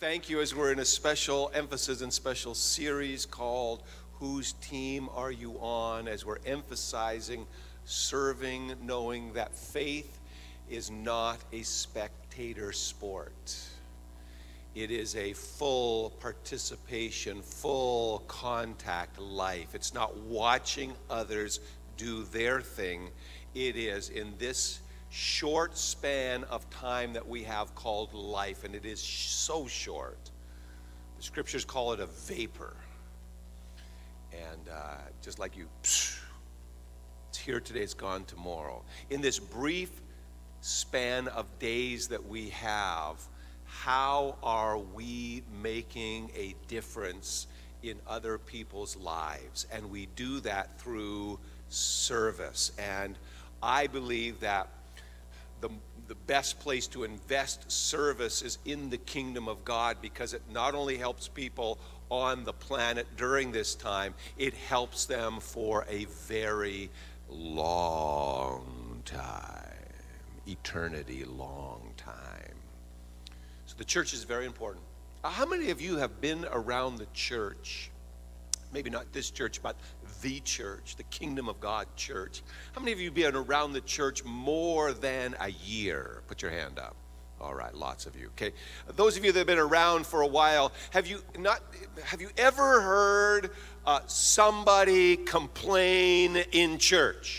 thank you as we're in a special emphasis and special series called Whose Team Are You On? As we're emphasizing serving, knowing that faith is not a spectator sport. It is a full participation, full contact life. It's not watching others do their thing. It is in this short span of time that we have called life, and it is so short. The scriptures call it a vapor. And just like it's here today, it's gone tomorrow. In this brief span of days that we have, how are we making a difference in other people's lives? And we do that through service. And I believe that the best place to invest service is in the kingdom of God, because it not only helps people on the planet during this time, it helps them for a very long time, eternity long time. So the church is very important. How many of you have been around the church? Maybe not this church, but the church, the Kingdom of God church. How many of you have been around the church more than a year? Put your hand up. All right, lots of you. Okay, those of you that have been around for a while, have you ever heard somebody complain in church?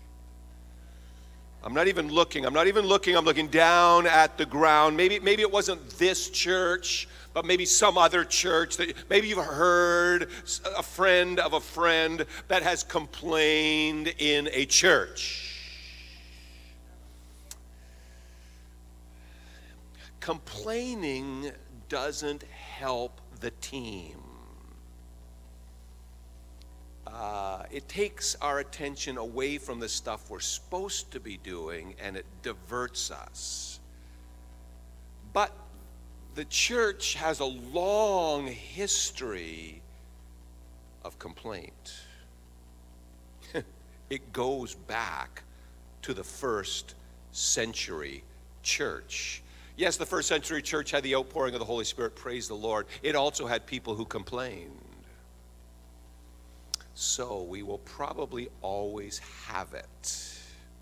I'm not even looking. I'm looking down at the ground. Maybe it wasn't this church, but maybe some other church. Maybe you've heard a friend of a friend that has complained in a church. Complaining doesn't help the team. It takes our attention away from the stuff we're supposed to be doing, and it diverts us. But the church has a long history of complaint. It goes back to the first century church. Yes, the first century church had the outpouring of the Holy Spirit, praise the Lord. It also had people who complained. So we will probably always have it.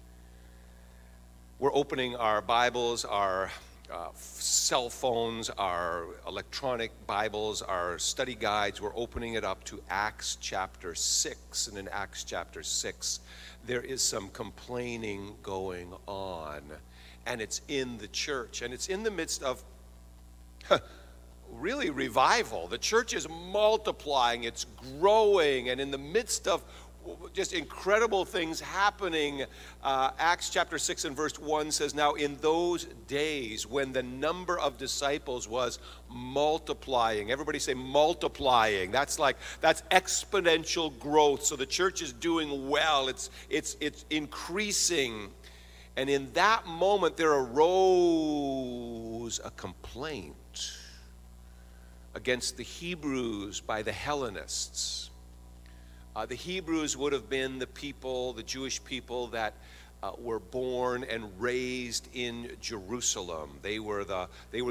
We're opening our Bibles, our cell phones, our electronic Bibles, our study guides. We're opening it up to Acts chapter 6. And in Acts chapter 6, there is some complaining going on. And it's in the church. And it's in the midst of really revival. The church is multiplying, it's growing, and in the midst of just incredible things happening, Acts chapter 6 and verse 1 says, "Now in those days when the number of disciples was multiplying," everybody say multiplying, that's exponential growth. So the church is doing well, it's increasing. And in that moment there arose a complaint against the Hebrews by the Hellenists. The Hebrews would have been the people, the Jewish people that were born and raised in Jerusalem. They were the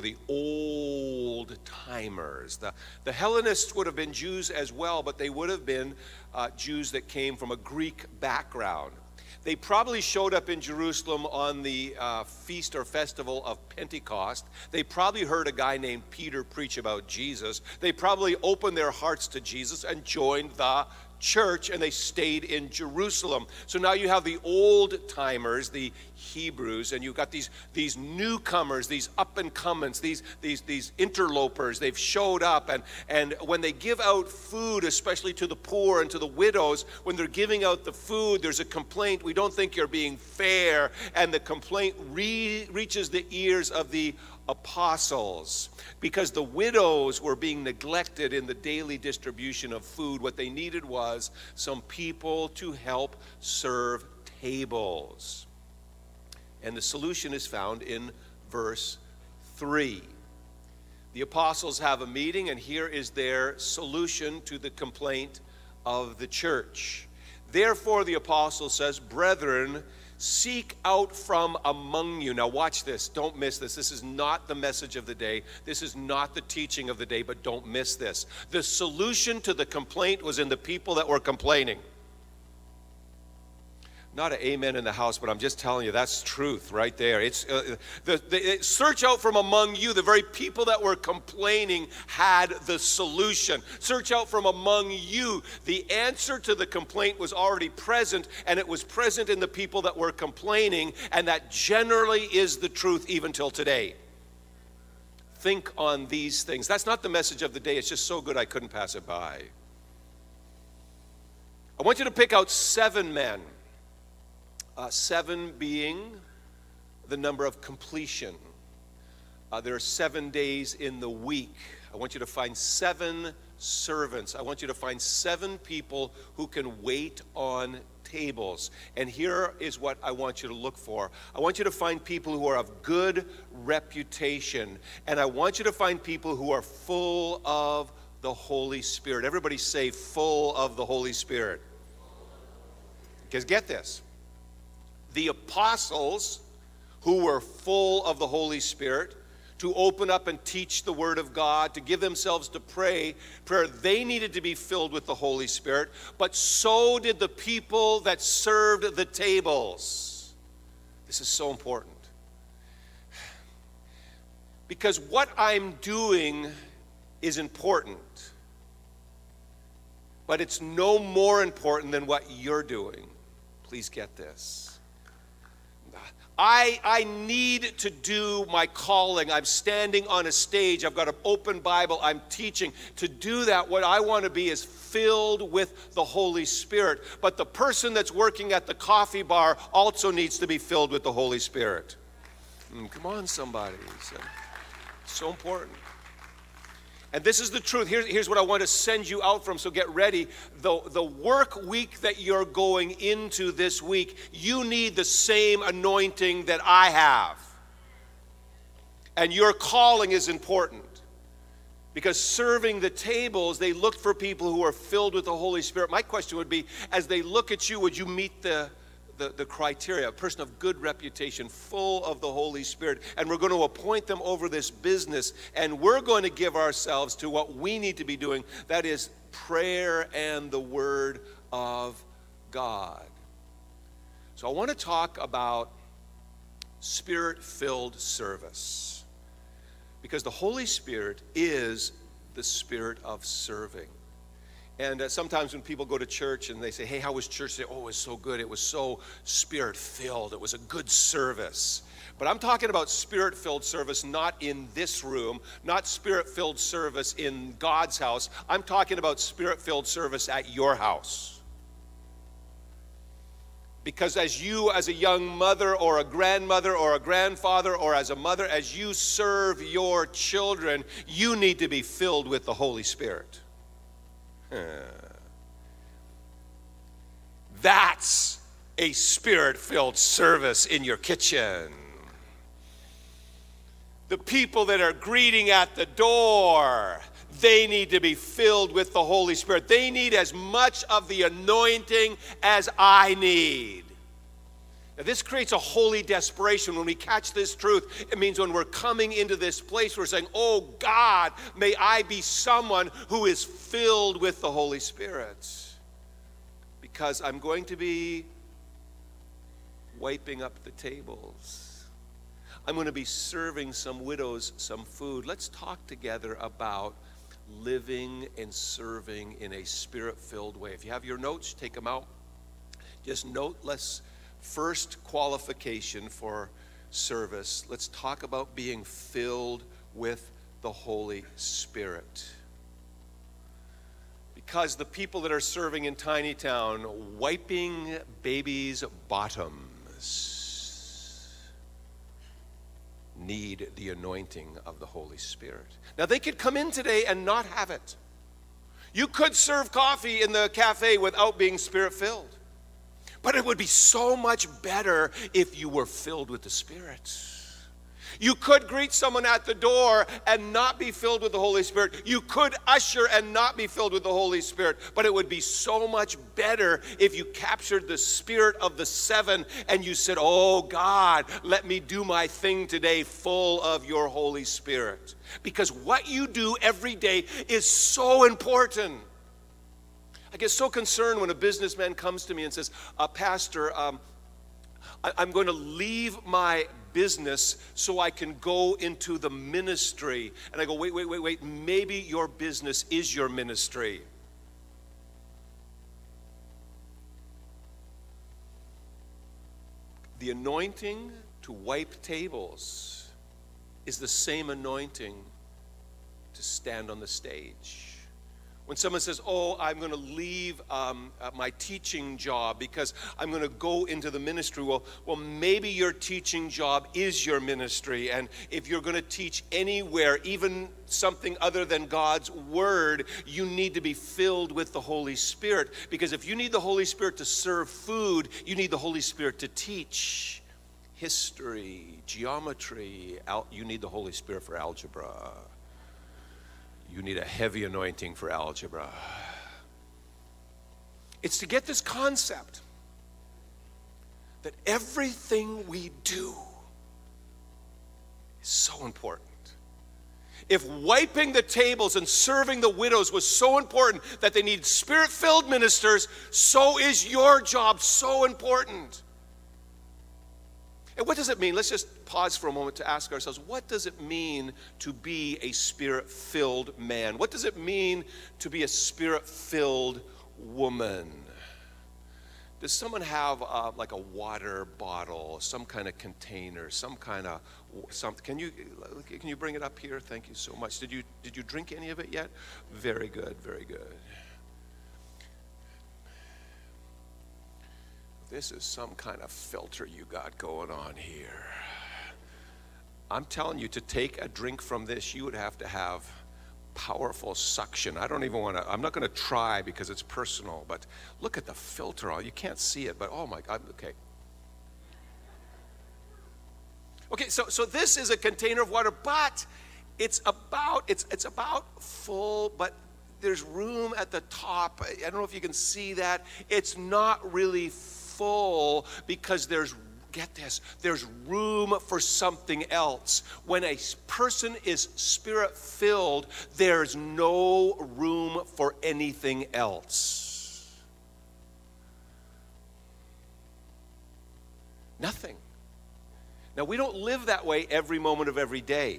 old timers. The Hellenists would have been Jews as well, but they would have been Jews that came from a Greek background. They probably showed up in Jerusalem on the feast or festival of Pentecost. They probably heard a guy named Peter preach about Jesus. They probably opened their hearts to Jesus and joined the church, and they stayed in Jerusalem. So now you have the old timers, the Hebrews, and you've got these newcomers, these up and comers, these interlopers. They've showed up, and when they give out food, especially to the poor and to the widows, when they're giving out the food, there's a complaint. We don't think you're being fair, and the complaint reaches the ears of the apostles, because the widows were being neglected in the daily distribution of food. What they needed was some people to help serve tables. And the solution is found in verse 3. The apostles have a meeting, and here is their solution to the complaint of the church. Therefore, the apostle says, "Brethren, Seek out from among you. Now watch this. Don't miss this. This is not the message of the day. This is not the teaching of the day, but don't miss this. The solution to the complaint was in the people that were complaining. Not an amen in the house, but I'm just telling you, that's truth right there. It's search out from among you. The very people that were complaining had the solution. Search out from among you. The answer to the complaint was already present, and it was present in the people that were complaining, and that generally is the truth even till today. Think on these things. That's not the message of the day. It's just so good I couldn't pass it by. I want you to pick out 7 men. 7 being the number of completion. There are 7 days in the week. I want you to find 7 servants. I want you to find 7 people who can wait on tables. And here is what I want you to look for. I want you to find people who are of good reputation. And I want you to find people who are full of the Holy Spirit. Everybody say, full of the Holy Spirit. Because get this. The apostles who were full of the Holy Spirit, to open up and teach the Word of God, to give themselves to prayer, they needed to be filled with the Holy Spirit, but so did the people that served the tables. This is so important. Because what I'm doing is important, but it's no more important than what you're doing. Please get this. I need to do my calling. I'm standing on a stage. I've got an open Bible. I'm teaching. To do that, what I want to be is filled with the Holy Spirit. But the person that's working at the coffee bar also needs to be filled with the Holy Spirit. Come on, somebody. It's so important. And this is the truth. Here's what I want to send you out from, so get ready. The work week that you're going into this week, you need the same anointing that I have. And your calling is important. Because serving the tables, they looked for people who are filled with the Holy Spirit. My question would be, as they look at you, would you meet the criteria? A person of good reputation, full of the Holy Spirit. And we're going to appoint them over this business, and we're going to give ourselves to what we need to be doing. That is prayer and the Word of God. So I want to talk about Spirit-filled service, because the Holy Spirit is the spirit of serving. And sometimes when people go to church and they say, hey, how was church today? Oh, it was so good. It was so Spirit-filled. It was a good service. But I'm talking about Spirit-filled service not in this room, not Spirit-filled service in God's house. I'm talking about Spirit-filled service at your house. Because as you, as a young mother or a grandmother or a grandfather or as a mother, as you serve your children, you need to be filled with the Holy Spirit. That's a Spirit-filled service in your kitchen. The people that are greeting at the door, they need to be filled with the Holy Spirit. They need as much of the anointing as I need. Now, this creates a holy desperation. When we catch this truth, it means when we're coming into this place, we're saying, oh God, may I be someone who is filled with the Holy Spirit. Because I'm going to be wiping up the tables. I'm going to be serving some widows some food. Let's talk together about living and serving in a Spirit-filled way. If you have your notes, take them out. Just note, first qualification for service. Let's talk about being filled with the Holy Spirit. Because the people that are serving in Tiny Town, wiping babies' bottoms, need the anointing of the Holy Spirit. Now, they could come in today and not have it. You could serve coffee in the cafe without being Spirit-filled. But it would be so much better if you were filled with the Spirit. You could greet someone at the door and not be filled with the Holy Spirit. You could usher and not be filled with the Holy Spirit. But it would be so much better if you captured the spirit of the 7 and you said, oh God, let me do my thing today full of your Holy Spirit. Because what you do every day is so important. I get so concerned when a businessman comes to me and says, Pastor, I'm going to leave my business so I can go into the ministry. And I go, wait. Maybe your business is your ministry. The anointing to wipe tables is the same anointing to stand on the stage. When someone says, oh, I'm going to leave my teaching job because I'm going to go into the ministry, well, maybe your teaching job is your ministry. And if you're going to teach anywhere, even something other than God's word, you need to be filled with the Holy Spirit. Because if you need the Holy Spirit to serve food, you need the Holy Spirit to teach history, geometry. You need the Holy Spirit for algebra. You need a heavy anointing for algebra. It's to get this concept that everything we do is so important. If wiping the tables and serving the widows was so important that they need Spirit-filled ministers, so is your job so important. And what does it mean? Let's just pause for a moment to ask ourselves, what does it mean to be a Spirit-filled man? What does it mean to be a Spirit-filled woman? Does someone have like a water bottle, some kind of container, some kind of something? Can you bring it up here? Thank you so much. Did you drink any of it yet? Very good, very good. This is some kind of filter you got going on here. I'm telling you, to take a drink from this, you would have to have powerful suction. I don't even want to, I'm not going to try because it's personal, but look at the filter on. You can't see it, but oh my God, okay. Okay, so this is a container of water, but it's about full, but there's room at the top. I don't know if you can see that. It's not really full because there's room for something else. When a person is Spirit-filled, there's no room for anything else. Nothing. Now, we don't live that way every moment of every day.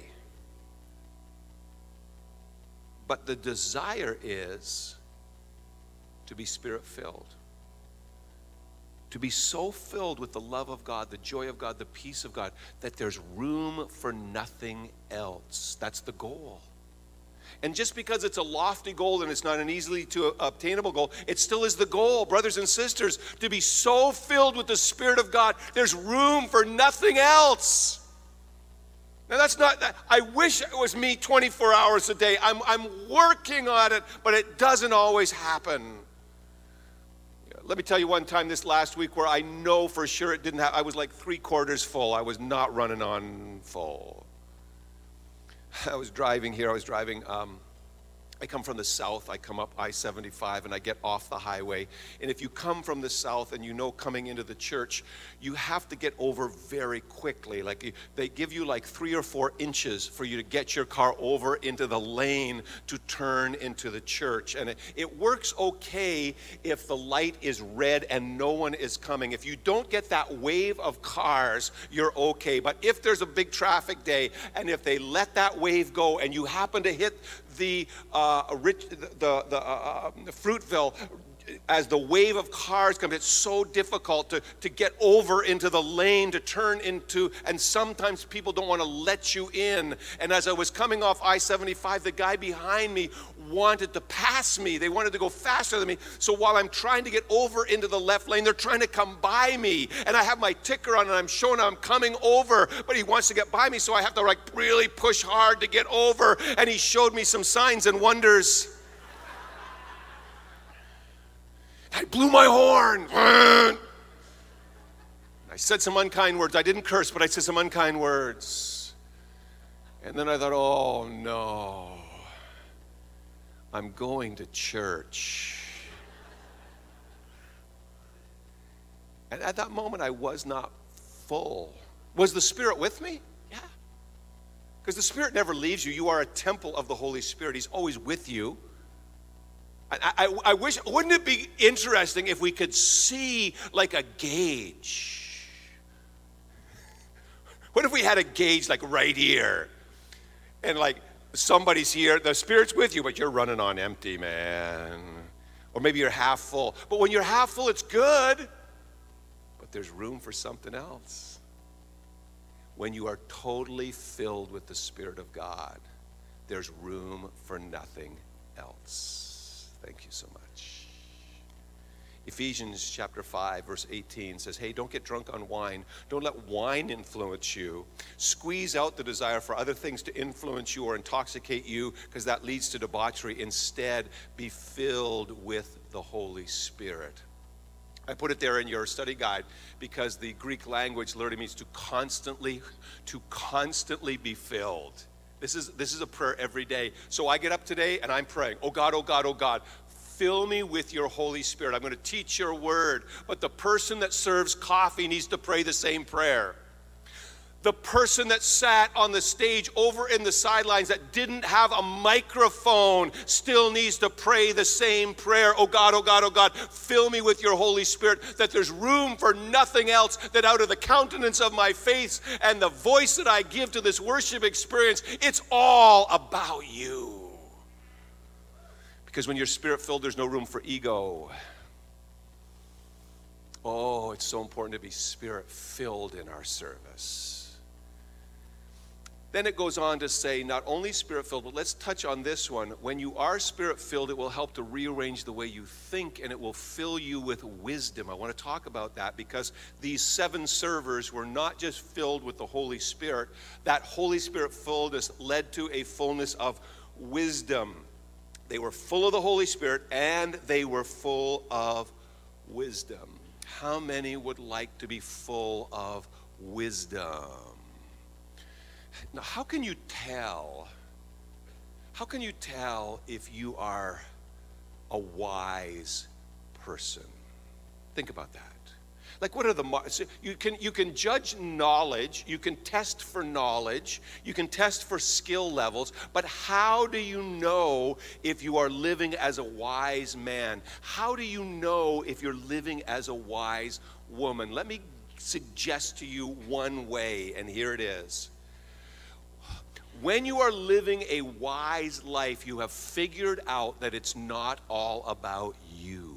But the desire is to be Spirit-filled. To be so filled with the love of God, the joy of God, the peace of God, that there's room for nothing else. That's the goal. And just because it's a lofty goal and it's not an easily to obtainable goal, it still is the goal, brothers and sisters, to be so filled with the Spirit of God, there's room for nothing else. Now that's not that. I wish it was me 24 hours a day. I'm working on it, but it doesn't always happen. Let me tell you one time this last week where I know for sure it didn't happen. I was like 3/4 full. I was not running on full. I was driving here. I come from the south. I come up I-75 and I get off the highway. And if you come from the south and you know coming into the church, you have to get over very quickly. Like they give you like 3 or 4 inches for you to get your car over into the lane to turn into the church. And it works okay if the light is red and no one is coming. If you don't get that wave of cars, you're okay. But if there's a big traffic day and if they let that wave go and you happen to hit the Fruitville as the wave of cars comes, it's so difficult to get over into the lane to turn into, and sometimes people don't want to let you in. And as I was coming off I-75, the guy behind me wanted to pass me. They wanted to go faster than me. So while I'm trying to get over into the left lane, they're trying to come by me. And I have my ticker on and I'm showing I'm coming over, but he wants to get by me. So I have to like really push hard to get over. And he showed me some signs and wonders. I blew my horn. I said some unkind words. I didn't curse, but I said some unkind words. And then I thought, oh no, I'm going to church. And at that moment, I was not full. Was the Spirit with me? Yeah. Because the Spirit never leaves you. You are a temple of the Holy Spirit. He's always with you. I wish, wouldn't it be interesting if we could see like a gauge? What if we had a gauge like right here? And like somebody's here, the Spirit's with you, but you're running on empty, man. Or maybe you're half full. But when you're half full, it's good. But there's room for something else. When you are totally filled with the Spirit of God, there's room for nothing else. Thank you so much. Ephesians chapter 5, verse 18 says, hey, don't get drunk on wine. Don't let wine influence you. Squeeze out the desire for other things to influence you or intoxicate you, because that leads to debauchery. Instead, be filled with the Holy Spirit. I put it there in your study guide because the Greek language literally means to constantly be filled. This is a prayer every day. So I get up today and I'm praying, oh God, oh God, oh God, fill me with your Holy Spirit. I'm going to teach your word. But the person that serves coffee needs to pray the same prayer. The person that sat on the stage over in the sidelines that didn't have a microphone still needs to pray the same prayer. Oh God, oh God, oh God, fill me with your Holy Spirit, that there's room for nothing else, that out of the countenance of my face and the voice that I give to this worship experience, it's all about you. Because when you're Spirit-filled, there's no room for ego. Oh, it's so important to be Spirit-filled in our service. Then it goes on to say, not only Spirit-filled, but let's touch on this one. When you are Spirit-filled, it will help to rearrange the way you think, and it will fill you with wisdom. I want to talk about that because these 7 servers were not just filled with the Holy Spirit. That Holy Spirit fullness led to a fullness of wisdom. They were full of the Holy Spirit, and they were full of wisdom. How many would like to be full of wisdom? Now, how can you tell if you are a wise person? Think about that. Like, what are the you can judge knowledge, you can test for knowledge, you can test for skill levels, but how do you know if you are living as a wise man? How do you know if you're living as a wise woman? Let me suggest to you one way, and here it is. When you are living a wise life, you have figured out that it's not all about you.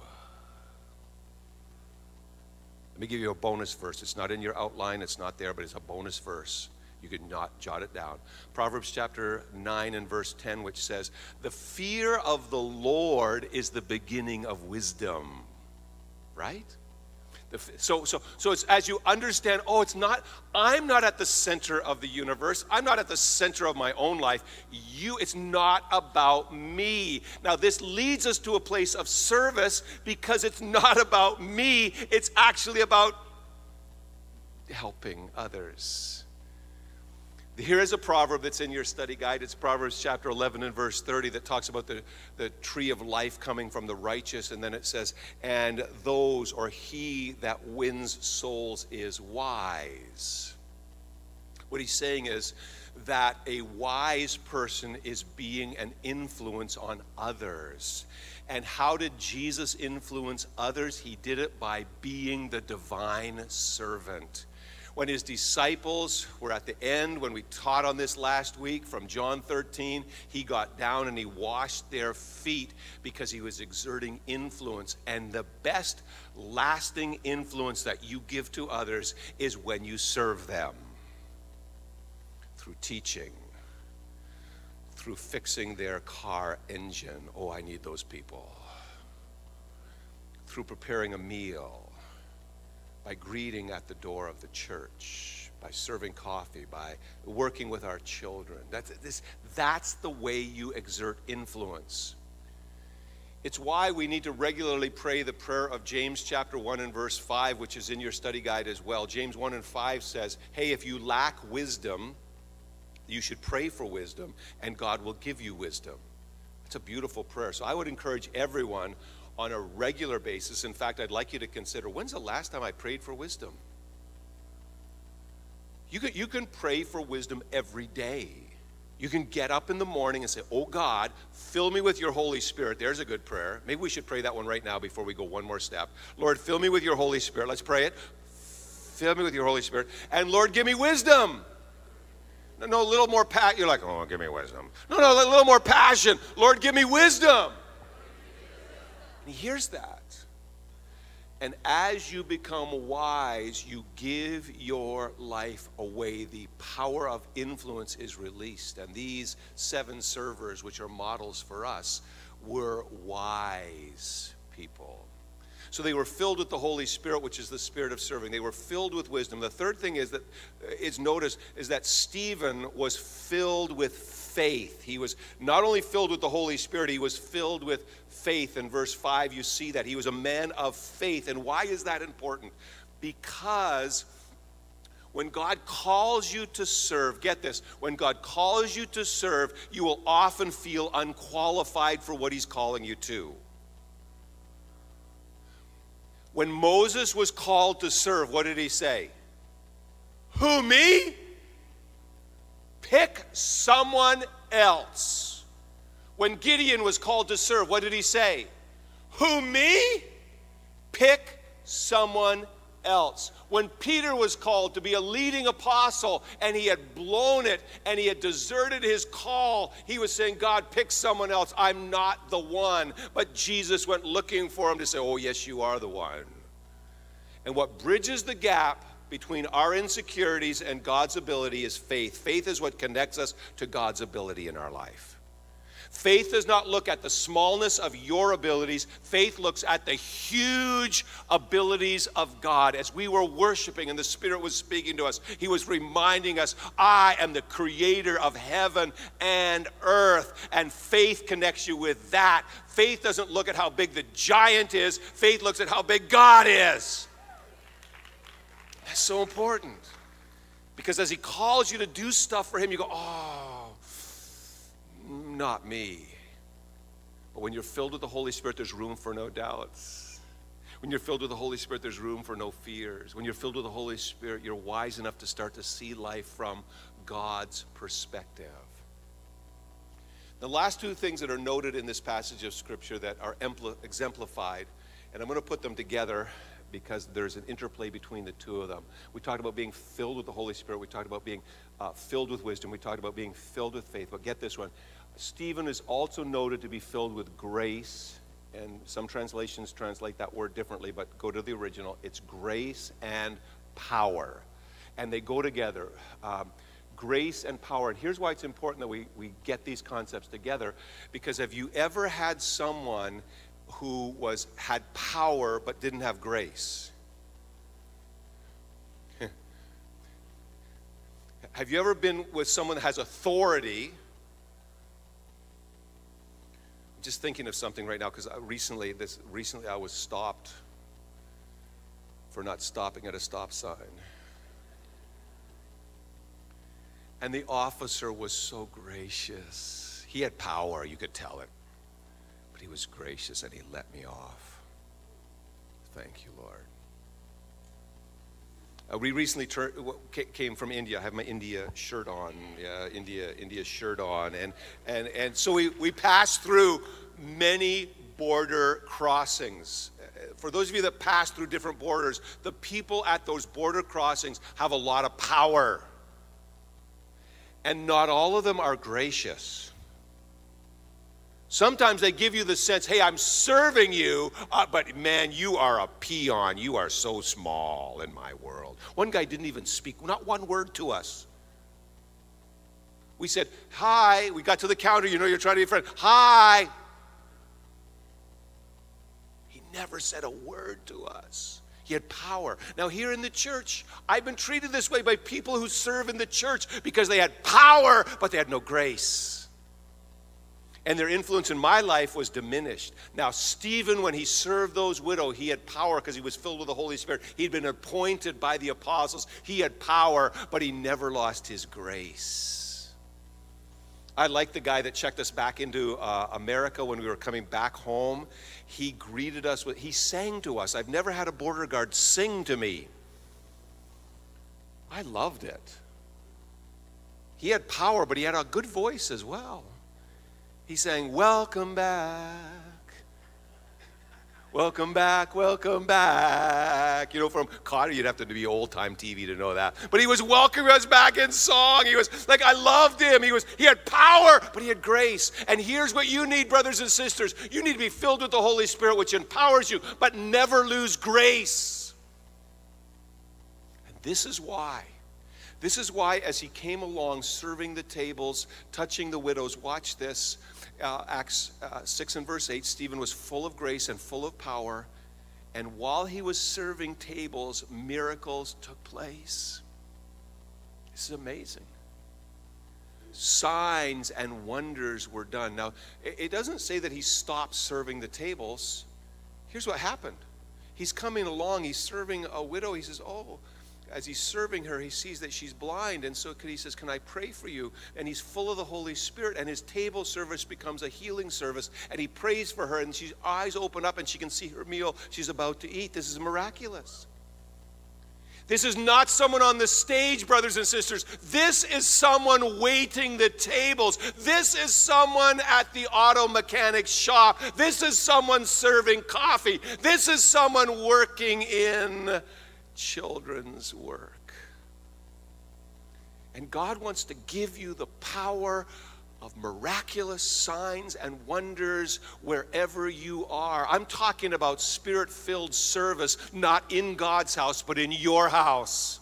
Let me give you a bonus verse. It's not in your outline, it's not there, but it's a bonus verse. You could not jot it down. Proverbs chapter 9 and verse 10, which says, the fear of the Lord is the beginning of wisdom. Right? So it's as you understand, I'm not at the center of the universe. I'm not at the center of my own life. It's not about me. Now, this leads us to a place of service because it's not about me. It's actually about helping others. Here is a proverb that's in your study guide. It's Proverbs chapter 11 and verse 30 that talks about the tree of life coming from the righteous. And then it says, and those or he that wins souls is wise. What he's saying is that a wise person is being an influence on others. And how did Jesus influence others? He did it by being the divine servant. When his disciples were at the end, when we taught on this last week from John 13, he got down and he washed their feet because he was exerting influence. And the best lasting influence that you give to others is when you serve them. Through teaching, through fixing their car engine. Oh, I need those people. Through preparing a meal. By greeting at the door of the church, by serving coffee, by working with our children. That's the way you exert influence. It's why we need to regularly pray the prayer of James chapter 1 and verse 5, which is in your study guide as well. James 1 and 5 says, hey, if you lack wisdom, You should pray for wisdom, and God will give you wisdom. It's a beautiful prayer. So I would encourage everyone on a regular basis. In fact, I'd like you to consider, when's the last time I prayed for wisdom? You can pray for wisdom every day. You can get up in the morning and say, oh God, fill me with your Holy Spirit. There's a good prayer. Maybe we should pray that one right now before we go one more step. Lord, fill me with your Holy Spirit. Let's pray it. Fill me with your Holy Spirit. And Lord, give me wisdom. No, a little more passion. You're like, oh, give me wisdom. No, a little more passion. Lord, give me wisdom. And he hears that. And as you become wise, you give your life away. The power of influence is released. And these 7 servers, which are models for us, were wise people. So they were filled with the Holy Spirit, which is the spirit of serving. They were filled with wisdom. The third thing is that is noticed is that Stephen was filled with faith. He was not only filled with the Holy Spirit, he was filled with faith. In verse 5, you see that. He was a man of faith. And why is that important? Because when God calls you to serve, get this, when God calls you to serve, you will often feel unqualified for what he's calling you to. When Moses was called to serve, what did he say? Who, me? Pick someone else. When Gideon was called to serve, what did he say? Who, me? Pick someone else. When Peter was called to be a leading apostle and he had blown it and he had deserted his call, he was saying, God, pick someone else. I'm not the one. But Jesus went looking for him to say, oh, yes, you are the one. And what bridges the gap between our insecurities and God's ability is faith. Faith is what connects us to God's ability in our life. Faith does not look at the smallness of your abilities. Faith looks at the huge abilities of God. As we were worshiping and the Spirit was speaking to us, he was reminding us, I am the creator of heaven and earth. And faith connects you with that. Faith doesn't look at how big the giant is. Faith looks at how big God is. That's so important. Because as he calls you to do stuff for him, you go, oh, not me. But when you're filled with the Holy Spirit, there's room for no doubts. When you're filled with the Holy Spirit, there's room for no fears. When you're filled with the Holy Spirit, you're wise enough to start to see life from God's perspective. The last 2 things that are noted in this passage of Scripture that are exemplified, and I'm going to put them together because there's an interplay between the 2 of them. We talked about being filled with the Holy Spirit. We talked about being filled with wisdom. We talked about being filled with faith. But get this one. Stephen is also noted to be filled with grace. And some translations translate that word differently, but go to the original. It's grace and power. And they go together. Grace and power. And here's why it's important that we get these concepts together. Because have you ever had someone who had power but didn't have grace? Have you ever been with someone that has authority? I'm just thinking of something right now because recently I was stopped for not stopping at a stop sign. And the officer was so gracious. He had power, you could tell it. But he was gracious and he let me off. Thank you, Lord. We recently came from India. I have my India shirt on. Yeah, India shirt on. And so we passed through many border crossings. For those of you that pass through different borders, the people at those border crossings have a lot of power. And not all of them are gracious. Sometimes they give you the sense, hey, I'm serving you, but man, you are a peon. You are so small in my world. One guy didn't even speak, not one word to us. We said, hi. We got to the counter. You know you're trying to be a friend. Hi. He never said a word to us. He had power. Now here in the church, I've been treated this way by people who serve in the church because they had power, but they had no grace. And their influence in my life was diminished. Now, Stephen, when he served those widows, he had power because he was filled with the Holy Spirit. He'd been appointed by the apostles. He had power, but he never lost his grace. I like the guy that checked us back into America when we were coming back home. He greeted us he sang to us. I've never had a border guard sing to me. I loved it. He had power, but he had a good voice as well. He sang, "Welcome back. Welcome back, welcome back." You know, from Cotter, you'd have to be old-time TV to know that. But he was welcoming us back in song. He was like, I loved him. He had power, but he had grace. And here's what you need, brothers and sisters. You need to be filled with the Holy Spirit, which empowers you, but never lose grace. And this is why. This is why, as he came along, serving the tables, touching the widows, watch this. Acts 6 and verse 8, Stephen was full of grace and full of power, and while he was serving tables, miracles took place. This is amazing. Signs and wonders were done. Now, it doesn't say that he stopped serving the tables. Here's what happened. He's coming along, he's serving a widow. He says, as he's serving her, he sees that she's blind, and so he says, "Can I pray for you?" And he's full of the Holy Spirit, and his table service becomes a healing service, and he prays for her, and her eyes open up, and she can see her meal she's about to eat. This is miraculous. This is not someone on the stage, brothers and sisters. This is someone waiting the tables. This is someone at the auto mechanic shop. This is someone serving coffee. This is someone working in children's work. And God wants to give you the power of miraculous signs and wonders wherever you are. I'm talking about Spirit-filled service, not in God's house, but in your house.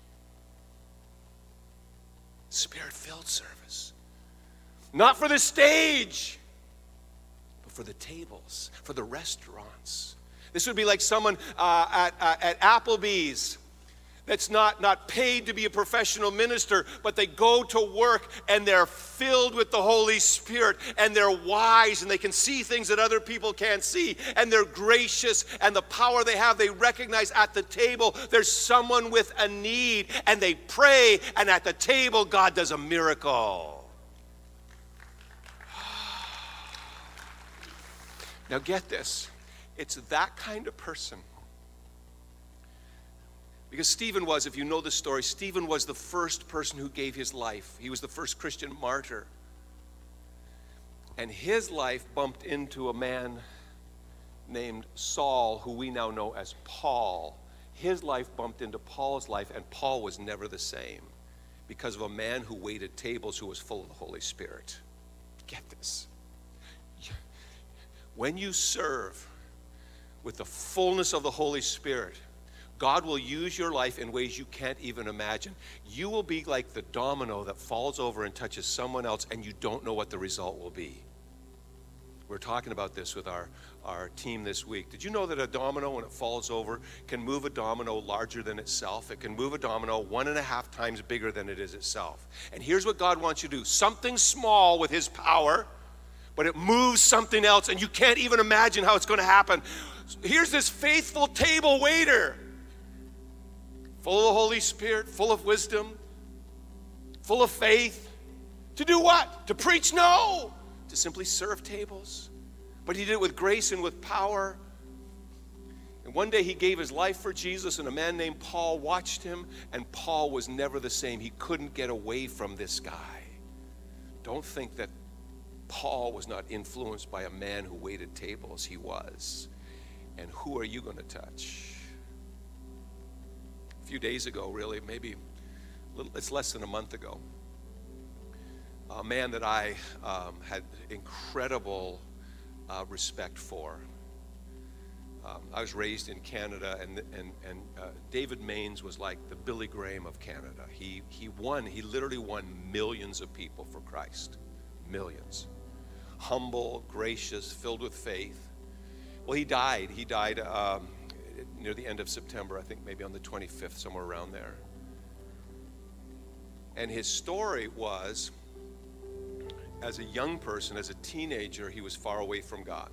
Spirit-filled service. Not for the stage, but for the tables, for the restaurants. This would be like someone at Applebee's that's not paid to be a professional minister, but they go to work and they're filled with the Holy Spirit, and they're wise, and they can see things that other people can't see, and they're gracious, and the power they have, they recognize at the table there's someone with a need, and they pray, and at the table God does a miracle. Now get this. It's that kind of person. Because Stephen was, if you know the story, Stephen was the first person who gave his life. He was the first Christian martyr. And his life bumped into a man named Saul, who we now know as Paul. His life bumped into Paul's life, and Paul was never the same because of a man who waited tables who was full of the Holy Spirit. Get this. When you serve with the fullness of the Holy Spirit, God will use your life in ways you can't even imagine. You will be like the domino that falls over and touches someone else, and you don't know what the result will be. We're talking about this with our team this week. Did you know that a domino, when it falls over, can move a domino larger than itself? It can move a domino 1.5 times bigger than it is itself. And here's what God wants you to do. Something small with his power, but it moves something else, and you can't even imagine how it's going to happen. Here's this faithful table waiter, full of the Holy Spirit, full of wisdom, full of faith. To do what? To preach? No. To simply serve tables. But he did it with grace and with power. And one day he gave his life for Jesus, and a man named Paul watched him, and Paul was never the same. He couldn't get away from this guy. Don't think that Paul was not influenced by a man who waited tables. He was. And who are you going to touch? A few days ago, really, maybe it's less than a month ago, a man that I had incredible respect for. I was raised in Canada, and David Maines was like the Billy Graham of Canada. He literally won millions of people for Christ. Millions. Humble, gracious, filled with faith. Well, he died. He died near the end of September, I think maybe on the 25th, somewhere around there. And his story was, as a young person, as a teenager, he was far away from God.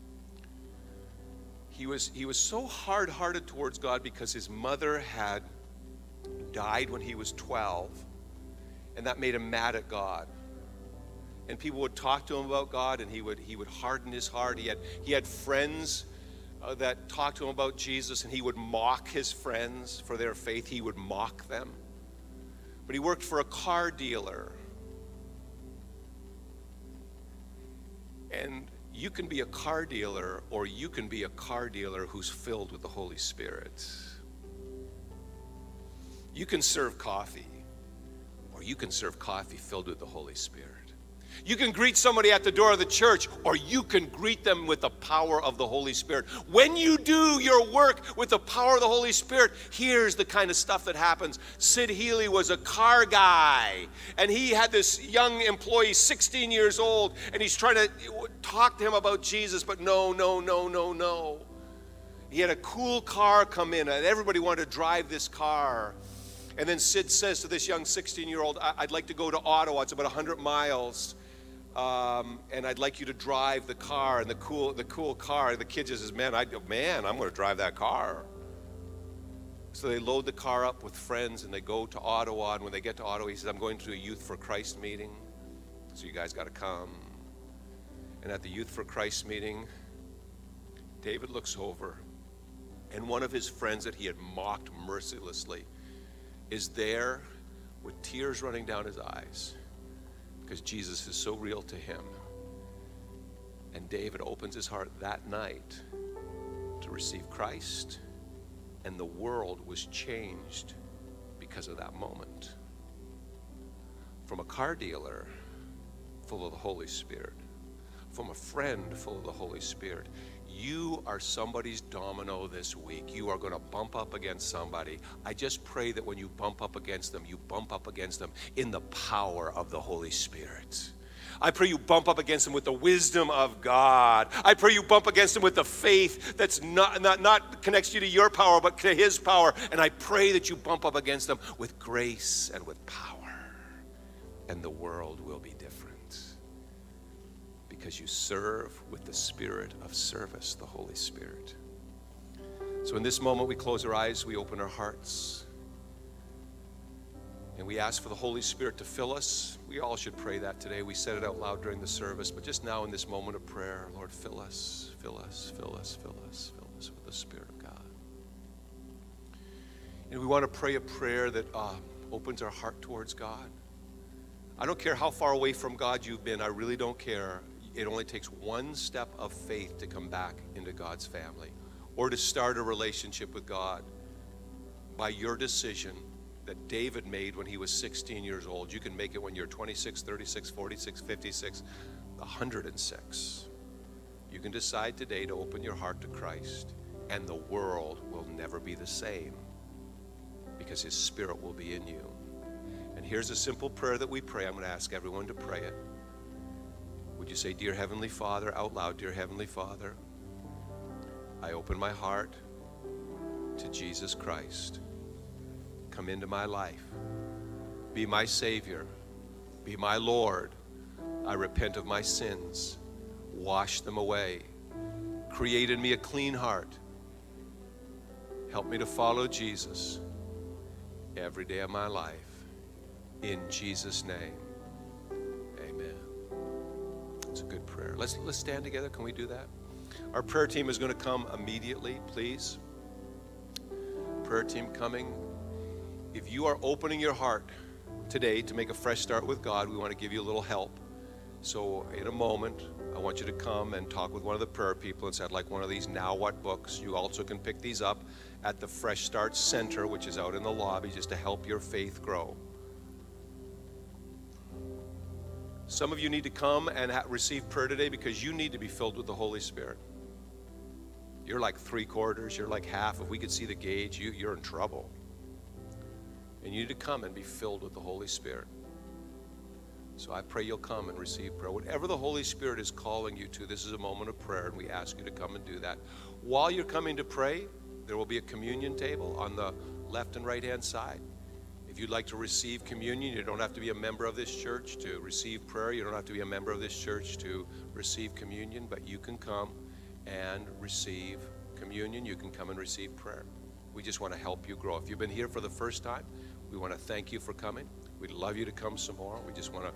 He was so hard-hearted towards God because his mother had died when he was 12, and that made him mad at God. and people would talk to him about God, and he would harden his heart. He had friends that talked to him about Jesus, and he would mock his friends for their faith. He would mock them. But he worked for a car dealer. And you can be a car dealer, or you can be a car dealer who's filled with the Holy Spirit. You can serve coffee, or you can serve coffee filled with the Holy Spirit. You can greet somebody at the door of the church, or you can greet them with the power of the Holy Spirit. When you do your work with the power of the Holy Spirit, here's the kind of stuff that happens. Sid Healy was a car guy, and he had this young employee, 16 years old, and he's trying to talk to him about Jesus, but no. He had a cool car come in, and everybody wanted to drive this car. And then Sid says to this young 16-year-old, I'd like to go to Ottawa. It's about 100 miles. And I'd like you to drive the car. And the cool car, the kid just says, man, I'm going to drive that car. So they load the car up with friends, and they go to Ottawa. And when they get to Ottawa, he says, I'm going to a Youth for Christ meeting, so you guys got to come. And at the Youth for Christ meeting, David looks over, and one of his friends that he had mocked mercilessly is there with tears running down his eyes, because Jesus is so real to him. And David opens his heart that night to receive Christ, and the world was changed because of that moment. From a car dealer full of the Holy Spirit, from a friend full of the Holy Spirit, you are somebody's domino this week. You are going to bump up against somebody. I just pray that when you bump up against them, you bump up against them in the power of the Holy Spirit. I pray you bump up against them with the wisdom of God. I pray you bump against them with the faith that's not connects you to your power, but to his power. And I pray that you bump up against them with grace and with power. And the world will be different, because you serve with the spirit of service, the Holy Spirit. So in this moment, we close our eyes, we open our hearts, and we ask for the Holy Spirit to fill us. We all should pray that today. We said it out loud during the service, but just now in this moment of prayer, Lord, fill us, fill us, fill us, fill us, fill us with the Spirit of God. And we want to pray a prayer that opens our heart towards God. I don't care how far away from God you've been. I really don't care. It only takes one step of faith to come back into God's family, or to start a relationship with God by your decision that David made when he was 16 years old. You can make it when you're 26, 36, 46, 56, 106. You can decide today to open your heart to Christ, and the world will never be the same, because his Spirit will be in you. And here's a simple prayer that we pray. I'm going to ask everyone to pray it. Would you say, Dear Heavenly Father, out loud, Dear Heavenly Father, I open my heart to Jesus Christ. Come into my life. Be my Savior. Be my Lord. I repent of my sins. Wash them away. Create in me a clean heart. Help me to follow Jesus every day of my life. In Jesus' name, amen. It's a good prayer. Let's stand together. Can we do that? Our prayer team is going to come immediately, please. Prayer team coming. If you are opening your heart today to make a fresh start with God, we want to give you a little help. So in a moment, I want you to come and talk with one of the prayer people and say, I'd like one of these Now What books. You also can pick these up at the Fresh Start Center, which is out in the lobby, just to help your faith grow. Some of you need to come and receive prayer today because you need to be filled with the Holy Spirit. You're like 3/4, you're like half. If we could see the gauge, you're in trouble. And you need to come and be filled with the Holy Spirit. So I pray you'll come and receive prayer. Whatever the Holy Spirit is calling you to, this is a moment of prayer, and we ask you to come and do that. While you're coming to pray, there will be a communion table on the left and right-hand side. If you'd like to receive communion, you don't have to be a member of this church to receive prayer. You don't have to be a member of this church to receive communion, but you can come and receive communion. You can come and receive prayer. We just want to help you grow. If you've been here for the first time, we want to thank you for coming. We'd love you to come some more. We just want to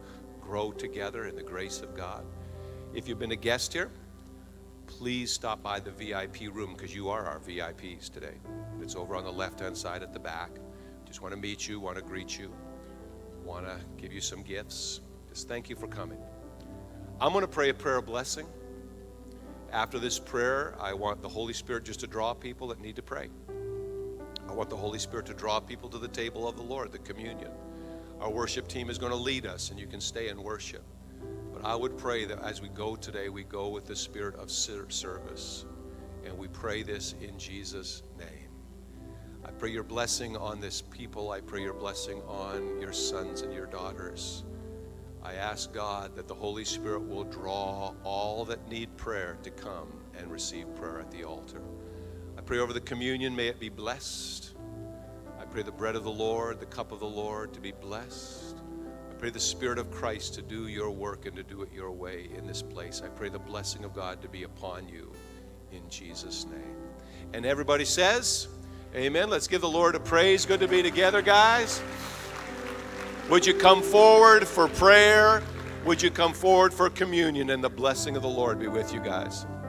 grow together in the grace of God. If you've been a guest here, please stop by the VIP room, because you are our VIPs today. It's over on the left-hand side at the back. Just want to meet you, want to greet you, want to give you some gifts. Just thank you for coming. I'm going to pray a prayer of blessing. After this prayer, I want the Holy Spirit just to draw people that need to pray. I want the Holy Spirit to draw people to the table of the Lord, the communion. Our worship team is going to lead us, and you can stay and worship. But I would pray that as we go today, we go with the spirit of service. And we pray this in Jesus' name. I pray your blessing on this people. I pray your blessing on your sons and your daughters. I ask God that the Holy Spirit will draw all that need prayer to come and receive prayer at the altar. I pray over the communion, may it be blessed. I pray the bread of the Lord, the cup of the Lord to be blessed. I pray the Spirit of Christ to do your work and to do it your way in this place. I pray the blessing of God to be upon you in Jesus' name. And everybody says, amen. Let's give the Lord a praise. Good to be together, guys. Would you come forward for prayer? Would you come forward for communion? And the blessing of the Lord be with you guys.